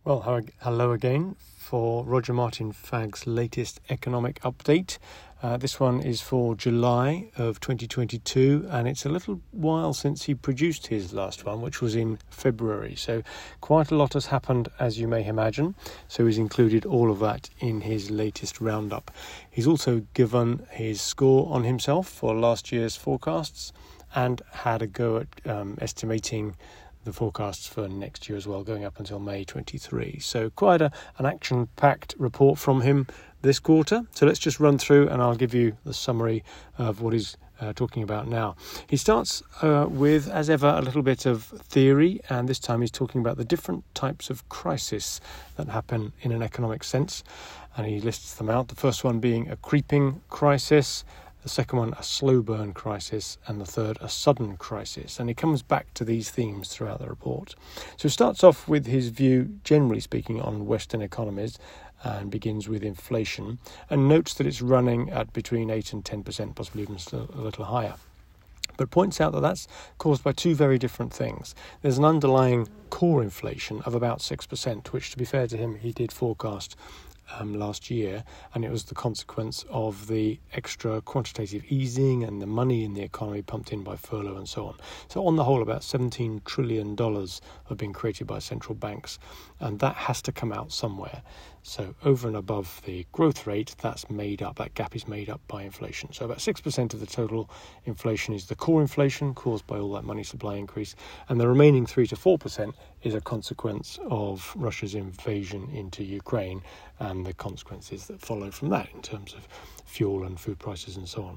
Well, hello again for Roger Martin Fagg's latest economic update. This one is for July of 2022, and it's a little while since he produced his last one, which was in February. So quite a lot has happened, as you may imagine. So he's included all of that in his latest roundup. He's also given his score on himself for last year's forecasts and had a go at estimating the forecasts for next year as well, going up until May 23. So quite an action-packed report from him this quarter. So let's just run through and I'll give you the summary of what he's talking about now. He starts with, as ever, a little bit of theory, and this time he's talking about the different types of crisis that happen in an economic sense, and he lists them out. The first one being a creeping crisis, the second one, a slow burn crisis, and the third, a sudden crisis. And he comes back to these themes throughout the report. So he starts off with his view, generally speaking, on Western economies and begins with inflation and notes that it's running at between 8 and 10%, possibly even still a little higher. But points out that that's caused by two very different things. There's an underlying core inflation of about 6%, which, to be fair to him, he did forecast last year, and it was the consequence of the extra quantitative easing and the money in the economy pumped in by furlough and so on. So on the whole, about $17 trillion have been created by central banks, and that has to come out somewhere. So over and above the growth rate, that's made up, that gap is made up by inflation. So about 6% of the total inflation is the core inflation caused by all that money supply increase, and the remaining 3 to 4% is a consequence of Russia's invasion into Ukraine and the consequences that follow from that in terms of fuel and food prices and so on.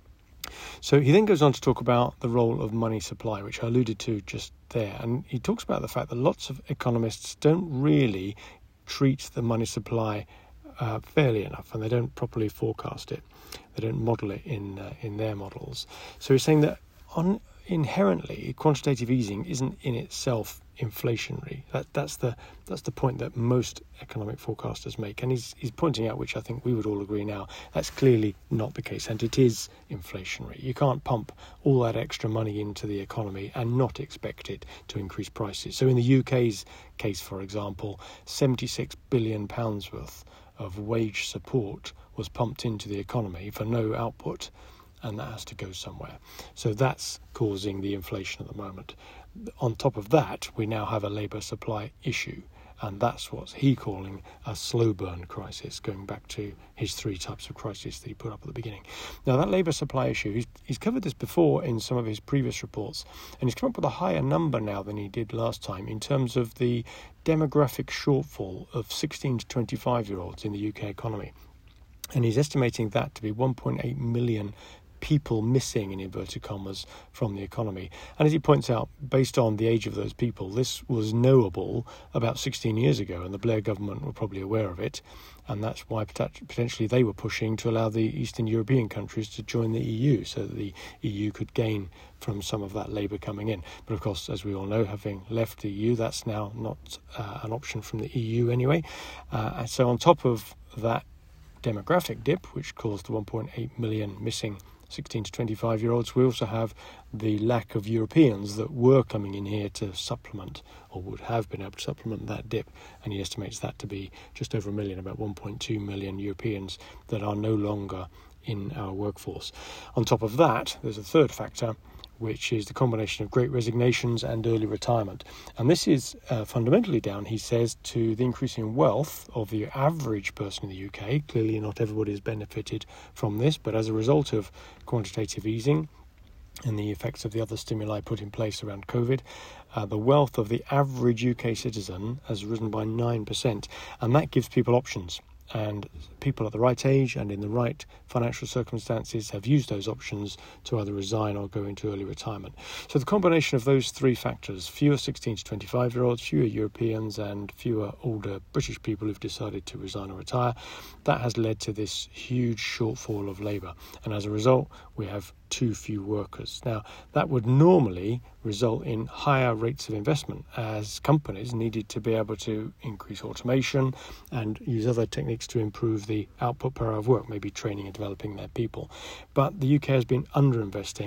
So he then goes on to talk about the role of money supply, which I alluded to just there, and he talks about the fact that lots of economists don't really treat the money supply fairly enough, and they don't properly forecast it. They don't model it in their models. So he's saying that inherently quantitative easing isn't in itself inflationary. That's the point that most economic forecasters make, and he's pointing out, which I think we would all agree now, that's clearly not the case, and it is inflationary. You can't pump all that extra money into the economy and not expect it to increase prices. So in the UK's case, for example, £76 billion worth of wage support was pumped into the economy for no output, and that has to go somewhere. So that's causing the inflation at the moment. On top of that, we now have a labour supply issue, and that's what he's calling a slow burn crisis, going back to his three types of crisis that he put up at the beginning. Now, that labour supply issue, he's covered this before in some of his previous reports, and he's come up with a higher number now than he did last time in terms of the demographic shortfall of 16 to 25-year-olds in the UK economy. And he's estimating that to be 1.8 million people missing, in inverted commas, from the economy. And as he points out, based on the age of those people, this was knowable about 16 years ago, and the Blair government were probably aware of it, and that's why potentially they were pushing to allow the Eastern European countries to join the EU, so that the EU could gain from some of that labour coming in. But of course, as we all know, having left the EU, that's now not an option from the EU anyway. And so on top of that demographic dip, which caused the 1.8 million missing 16 to 25-year-olds, we also have the lack of Europeans that were coming in here to supplement, or would have been able to supplement that dip, and he estimates that to be just over a million, about 1.2 million Europeans that are no longer in our workforce. On top of that, there's a third factor, which is the combination of great resignations and early retirement. And this is fundamentally down, he says, to the increasing wealth of the average person in the UK. Clearly not everybody has benefited from this, but as a result of quantitative easing and the effects of the other stimuli put in place around COVID, the wealth of the average UK citizen has risen by 9%, and that gives people options. And people at the right age and in the right financial circumstances have used those options to either resign or go into early retirement. So the combination of those three factors, fewer 16 to 25-year-olds, fewer Europeans and fewer older British people who've decided to resign or retire, that has led to this huge shortfall of labour. And as a result, we have too few workers. Now, that would normally result in higher rates of investment, as companies needed to be able to increase automation and use other techniques to improve the output per hour of work, maybe training and developing their people. But the UK has been underinvesting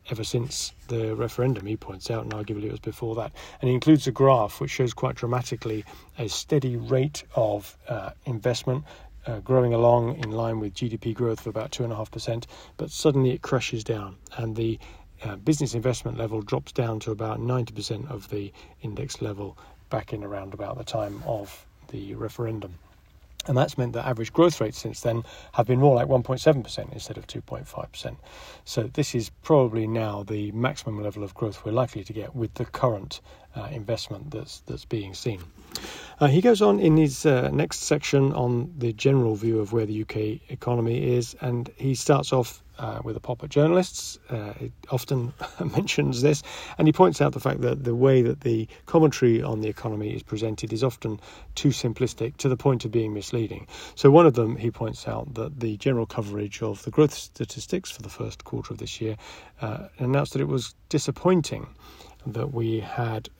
ever since the referendum, he points out, and arguably it was before that. And he includes a graph which shows quite dramatically a steady rate of investment growing along in line with GDP growth of about 2.5%, but suddenly it crashes down, and the business investment level drops down to about 90% of the index level back in around about the time of the referendum. And that's meant that average growth rates since then have been more like 1.7% instead of 2.5%. So this is probably now the maximum level of growth we're likely to get with the current investment that's being seen. He goes on in his next section on the general view of where the UK economy is, and he starts off with a pop at journalists. It often mentions this, and he points out the fact that the way that the commentary on the economy is presented is often too simplistic to the point of being misleading. So one of them, he points out that the general coverage of the growth statistics for the first quarter of this year announced that it was disappointing that we had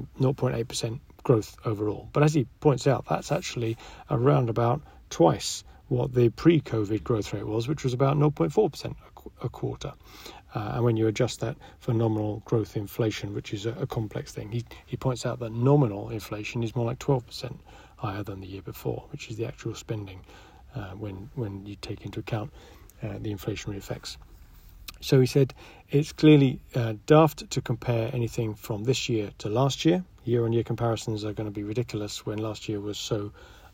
0.8% growth overall. But as he points out, that's actually around about twice what the pre-COVID growth rate was, which was about 0.4% a quarter. And when you adjust that for nominal growth inflation, which is a complex thing, he points out that nominal inflation is more like 12% higher than the year before, which is the actual spending when you take into account the inflationary effects. So he said it's clearly daft to compare anything from this year to last year. Year-on-year comparisons are going to be ridiculous when last year was so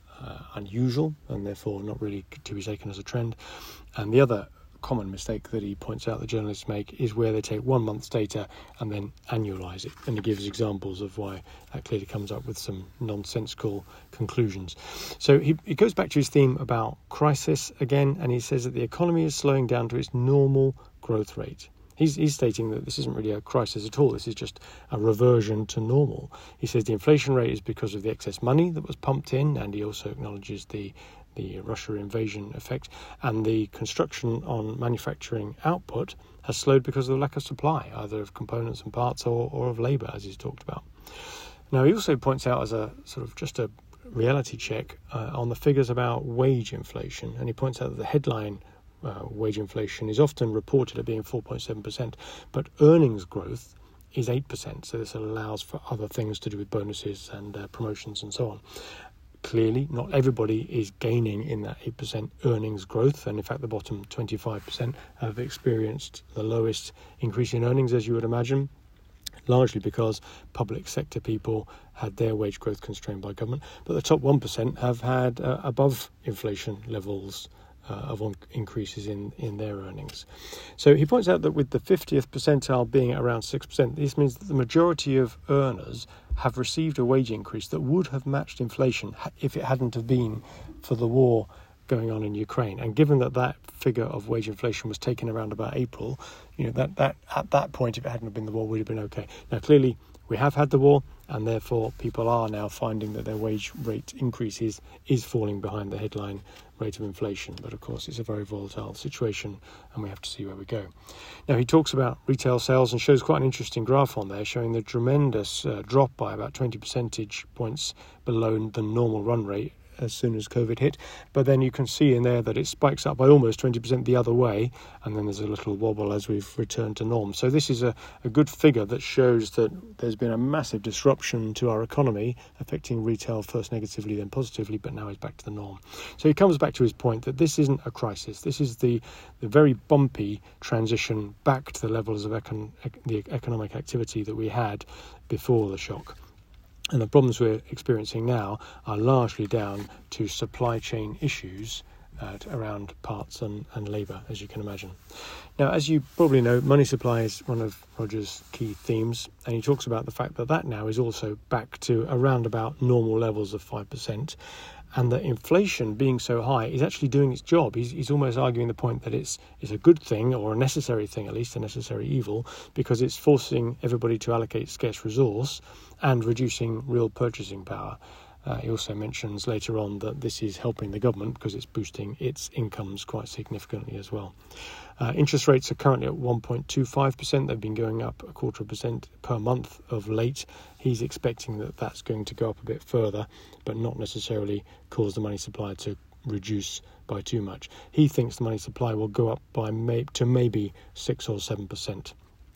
unusual and therefore not really to be taken as a trend. And the other common mistake that he points out the journalists make is where they take 1 month's data and then annualise it. And he gives examples of why that clearly comes up with some nonsensical conclusions. So he goes back to his theme about crisis again, and he says that the economy is slowing down to its normal growth rate. He's stating that this isn't really a crisis at all. This is just a reversion to normal. He says the inflation rate is because of the excess money that was pumped in, and he also acknowledges the Russia invasion effect, and the construction on manufacturing output has slowed because of the lack of supply, either of components and parts or of labour, as he's talked about. Now, he also points out as a sort of just a reality check on the figures about wage inflation, and he points out that the headline wage inflation is often reported at being 4.7%, but earnings growth is 8%, so this allows for other things to do with bonuses and promotions and so on. Clearly, not everybody is gaining in that 8% earnings growth, and in fact the bottom 25% have experienced the lowest increase in earnings, as you would imagine, largely because public sector people had their wage growth constrained by government, but the top 1% have had above inflation levels of increases in their earnings. So he points out that with the 50th percentile being around 6%, this means that the majority of earners have received a wage increase that would have matched inflation if it hadn't have been for the war going on in Ukraine. And given that figure of wage inflation was taken around about April, that at that point, if it hadn't have been the war, would have been okay. Now, clearly, we have had the war, and therefore people are now finding that their wage rate increases is falling behind the headline rate of inflation. But of course, it's a very volatile situation, and we have to see where we go. Now, he talks about retail sales and shows quite an interesting graph on there, showing the tremendous drop by about 20 percentage points below the normal run rate as soon as COVID hit. But then you can see in there that it spikes up by almost 20% the other way, and then there's a little wobble as we've returned to norm. So this is a good figure that shows that there's been a massive disruption to our economy, affecting retail first negatively, then positively, but now is back to the norm. So he comes back to his point that this isn't a crisis. This is the very bumpy transition back to the levels of the economic activity that we had before the shock. And the problems we're experiencing now are largely down to supply chain issues around parts and labour, as you can imagine. Now, as you probably know, money supply is one of Roger's key themes, and he talks about the fact that now is also back to around about normal levels of 5%, and that inflation being so high is actually doing its job. He's almost arguing the point that it's a good thing, or a necessary thing, at least a necessary evil, because it's forcing everybody to allocate scarce resource and reducing real purchasing power. He also mentions later on that this is helping the government because it's boosting its incomes quite significantly as well. Interest rates are currently at 1.25%. They've been going up 0.25% per month of late. He's expecting that that's going to go up a bit further, but not necessarily cause the money supply to reduce by too much. He thinks the money supply will go up by to maybe 6 or 7%.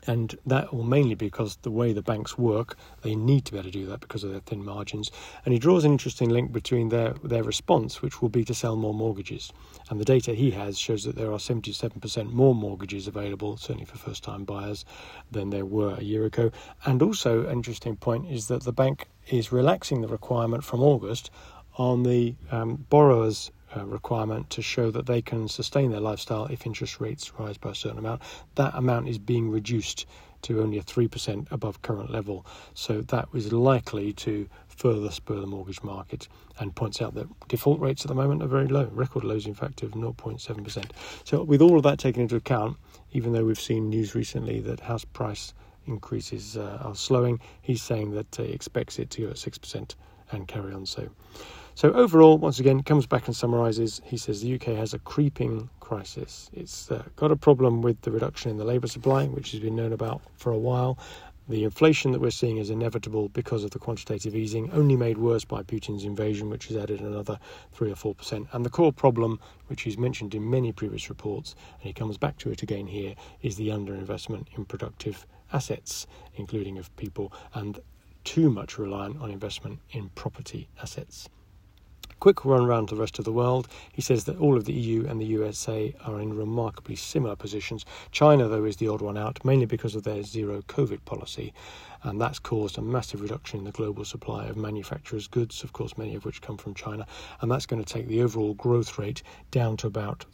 And that will mainly because the way the banks work, they need to be able to do that because of their thin margins. And he draws an interesting link between their response, which will be to sell more mortgages. And the data he has shows that there are 77% more mortgages available, certainly for first-time buyers, than there were a year ago. And also, an interesting point is that the bank is relaxing the requirement from August on the borrowers' requirement to show that they can sustain their lifestyle if interest rates rise by a certain amount. That amount is being reduced to only a 3% above current level. So that was likely to further spur the mortgage market, and points out that default rates at the moment are very low, record lows in fact of 0.7%. So with all of that taken into account, even though we've seen news recently that house price increases are slowing, he's saying that he expects it to go at 6% and carry on so. So overall, once again, comes back and summarises. He says the UK has a creeping crisis. It's got a problem with the reduction in the labour supply, which has been known about for a while. The inflation that we're seeing is inevitable because of the quantitative easing, only made worse by Putin's invasion, which has added another 3 or 4%. And the core problem, which he's mentioned in many previous reports, and he comes back to it again here, is the underinvestment in productive assets, including of people, and too much reliant on investment in property assets. Quick run round to the rest of the world. He says that all of the EU and the USA are in remarkably similar positions. China, though, is the odd one out, mainly because of their zero COVID policy, and that's caused a massive reduction in the global supply of manufacturers' goods, of course, many of which come from China, and that's going to take the overall growth rate down to about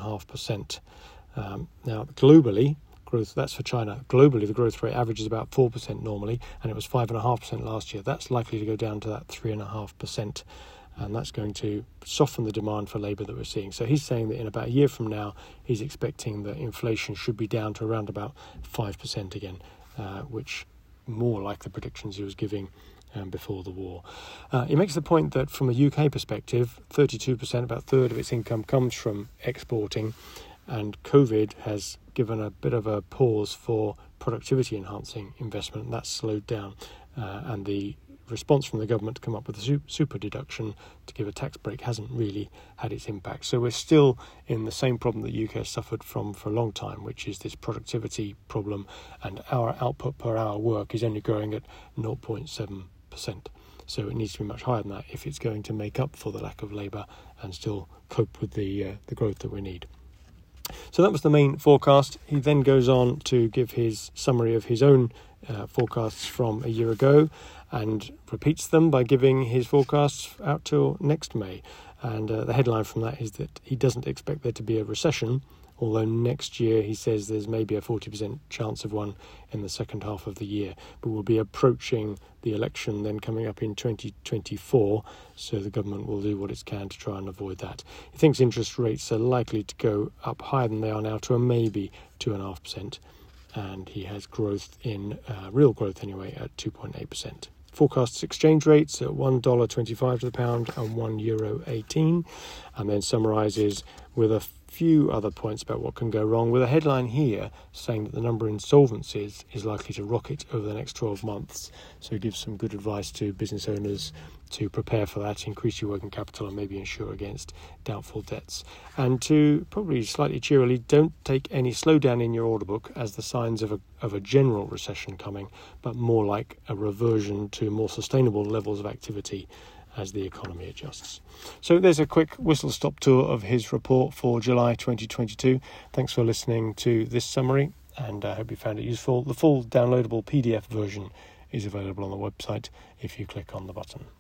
3.5%. Now, globally, growth, that's for China. Globally, the growth rate averages about 4% normally, and it was 5.5% last year. That's likely to go down to that 3.5%. And that's going to soften the demand for labour that we're seeing. So he's saying that in about a year from now, he's expecting that inflation should be down to around about 5% again, which more like the predictions he was giving before the war. He makes the point that from a UK perspective, 32%, about a third of its income comes from exporting, and COVID has given a bit of a pause for productivity-enhancing investment, and that's slowed down, and the response from the government to come up with a super deduction to give a tax break hasn't really had its impact. So we're still in the same problem that the UK has suffered from for a long time, which is this productivity problem, and our output per hour work is only growing at 0.7%. So it needs to be much higher than that if it's going to make up for the lack of labour and still cope with the growth that we need. So that was the main forecast. He then goes on to give his summary of his own forecasts from a year ago, and repeats them by giving his forecasts out till next May. And the headline from that is that he doesn't expect there to be a recession, although next year he says there's maybe a 40% chance of one in the second half of the year. But we'll be approaching the election then coming up in 2024, so the government will do what it can to try and avoid that. He thinks interest rates are likely to go up higher than they are now to a maybe 2.5%, and he has growth in, real growth anyway, at 2.8%. Forecasts exchange rates at $1.25 to the pound and €1.18, and then summarises with a few other points about what can go wrong, with a headline here saying that the number of insolvencies is likely to rocket over the next 12 months. So he gives some good advice to business owners to prepare for that, increase your working capital and maybe insure against doubtful debts. And to probably slightly cheerily, don't take any slowdown in your order book as the signs of a general recession coming, but more like a reversion to more sustainable levels of activity as the economy adjusts. So there's a quick whistle-stop tour of his report for July 2022. Thanks for listening to this summary, and I hope you found it useful. The full downloadable PDF version is available on the website if you click on the button.